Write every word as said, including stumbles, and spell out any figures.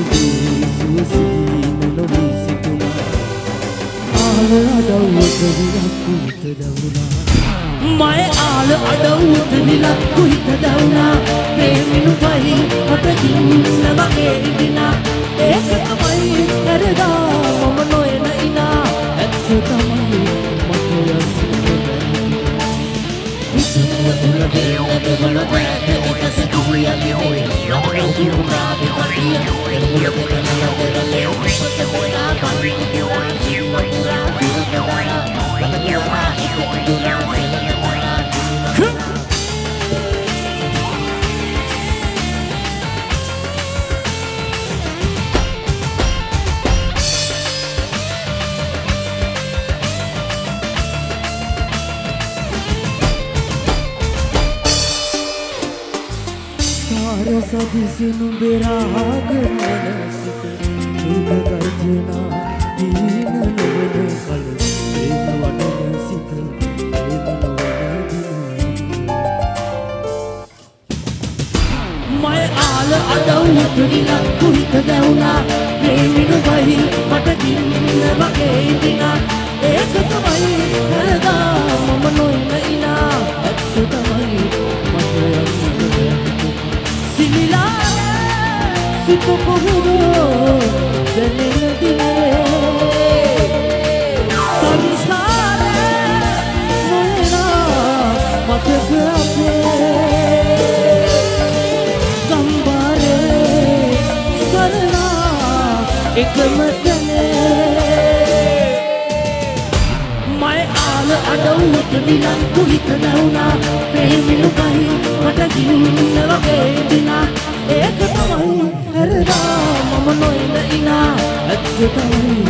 සුවසීන නොවී සිටුණා ආල අඩව්වට විලක්කුට දවුණා මය ආල අඩව්වට විලක්කුට දවුණා ප්‍රේමිනු පහි මට කින්න වගේ ඉදිනා ඒක තමයි හැරදා මම නොයන ඉනා ඇත්ත තමයි මට යන්න සදිසිනු බෙරාගෙන සිට දුක ගර්ජනා දීන නොවන කල ඒක වඩන සිට ඒක නොවන දින මය ආල අඩව්වට විලක්කු හිත දැවුණා ප්‍රේමිනු බහි මට කින්න වගේ ඉදිනා ඒක තමයි හැරදා මම නොයන ඉනා ඇත්ත තමයි මට යන්න Sipo pohuro janela dile samsare moena mate grape gambare sarna ekmatane mai aal adawut vilanku hitadawna preminu kahi mata ginna wage dina ඒක තමයි හැරදා මම නොයන ඉනා ඇත්ත තමයි